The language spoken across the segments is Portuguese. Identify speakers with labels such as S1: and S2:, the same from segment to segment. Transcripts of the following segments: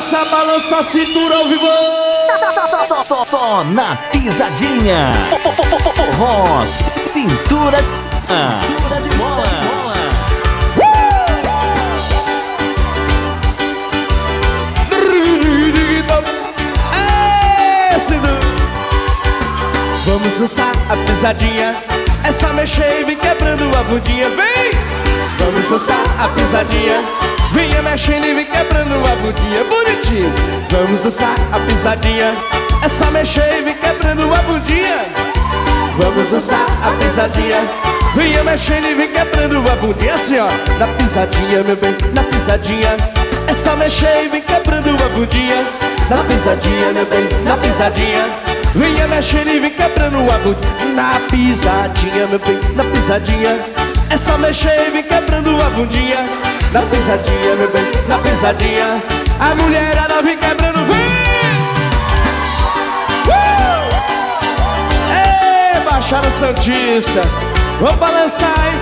S1: balança a cintura ao vivo.
S2: Só na pisadinha. Forró, cintura de bola.
S1: Vamos dançar a pisadinha, essa mexer e vem quebrando a bundinha, vem! Vamos dançar a pisadinha, venha mexendo e vem quebrando a bundinha, bonitinho! Vamos dançar a pisadinha, essa mexer e vem quebrando a bundinha. Vamos dançar a pisadinha, venha mexendo e vem quebrando a bundinha, assim ó. Na pisadinha, meu bem, na pisadinha, essa mexer e vem quebrando a bundinha. Na pisadinha, meu bem, na pisadinha, venha mexendo e vem quebrando a bundinha. Na pisadinha, meu bem, na pisadinha, essa mexer e vem quebrando a bundinha. Na pisadinha, meu bem, na pisadinha, a mulherada vem quebrando, vem! Ei, Baixada Santista, vamos balançar, hein?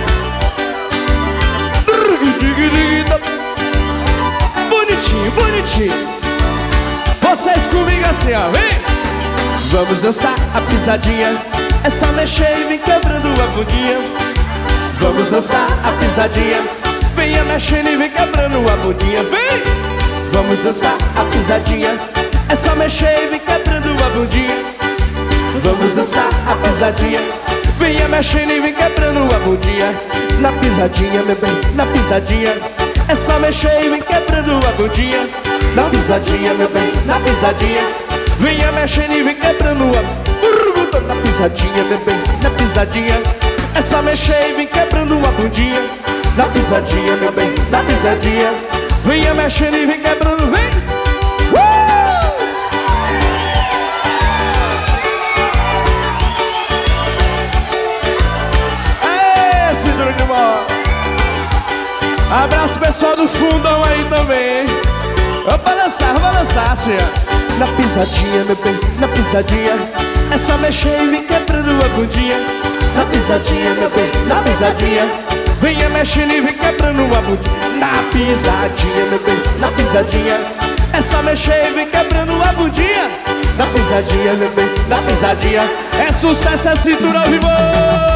S1: Bonitinho, bonitinho. Vocês comigo assim, ó, vem! Vamos dançar a pisadinha, essa mexer e vem quebrando a bundinha. Vamos dançar a pisadinha, venha mexendo e vem quebrando a bundinha, vem! Vamos dançar a pisadinha, essa mexer e vem quebrando a bundinha. Vamos dançar a pisadinha, venha mexendo e vem quebrando a bundinha. Na pisadinha, meu bem, na pisadinha, essa mexer e vem quebrando a bundinha. Na pisadinha, meu bem, na pisadinha, venha mexendo e vem quebrando a... Na pisadinha, meu bem, na pisadinha, essa mexer e vem quebrando a bundinha. Na pisadinha, meu bem, na pisadinha, venha mexendo e vem quebrando, vem! Aê, cintura de bola! Abraço pessoal do fundão aí também, hein? Vamos balançar assim, ó. Na pisadinha, meu bem, na pisadinha, essa mexer e vem quebrando a bundinha. Na pisadinha, meu bem, na pisadinha, venha mexendo e vem quebrando a bundinha. Na pisadinha, meu bem, na pisadinha, essa mexer e vem quebrando a bundinha. Na pisadinha, meu bem, na pisadinha, é sucesso, é cintura ao vivo.